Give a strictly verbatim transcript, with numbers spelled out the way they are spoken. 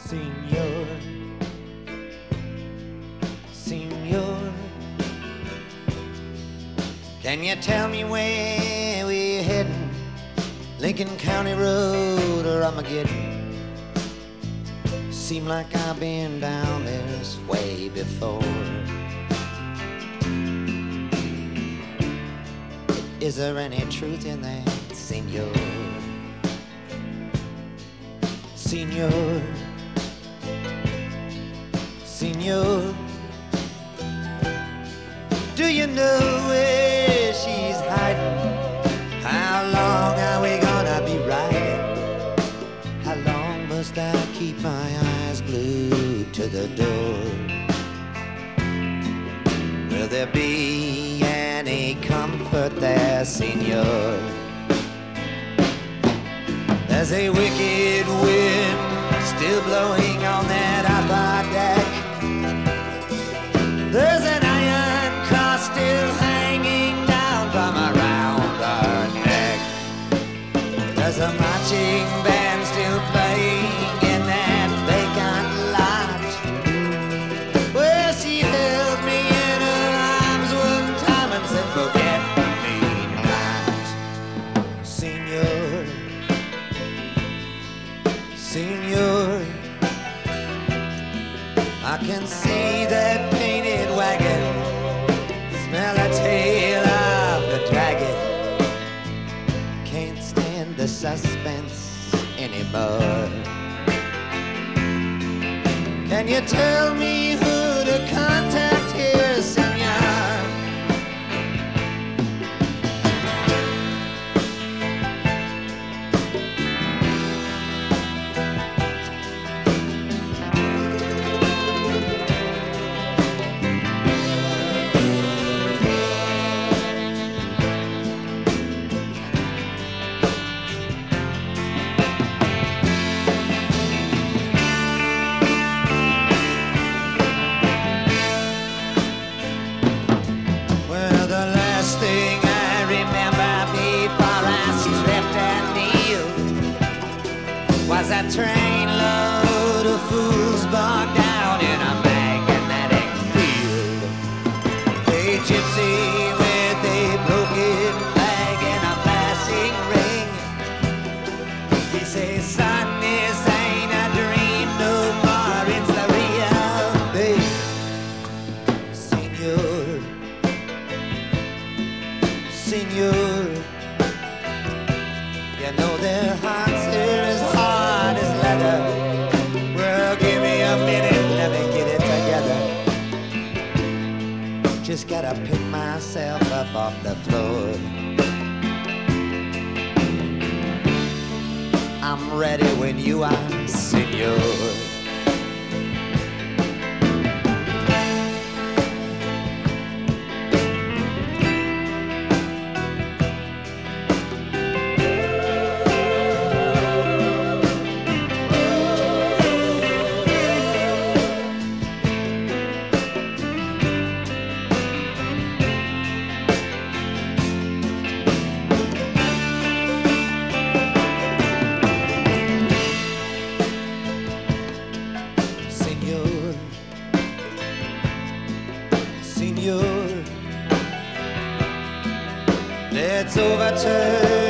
Senor, Senor, can you tell me where we're heading? Lincoln County Road or Armageddon? Seem like I've been down this way before. Is there any truth in that, Senor? Senor, Senor, do you know where she's hiding? How long are we gonna be riding? How long must I keep my eyes glued to the door? Will there be any comfort there, Senor? There's a wicked wind still blowing on that upper deck. There's an iron cross still hanging down from around her neck. There's a marching band still playing in that vacant lot where she held me in her arms one time and said, forget me not. Senor, Senor, I can see that painted wagon, smell the tail of the dragon. Can't stand the suspense anymore. Can you tell me who to contact here, senor? Was a trainload of fools bogged down in a magnetic field. A gypsy with a broken flag and a flashing ring. He says, son, this ain't a dream no more, it's the real thing. Senor, Senor, you know their hearts here is hard as leather. Well, give me a minute, let me get it together. Just gotta pick myself up off the floor. I'm ready when you are, senor. Senor, let's overturn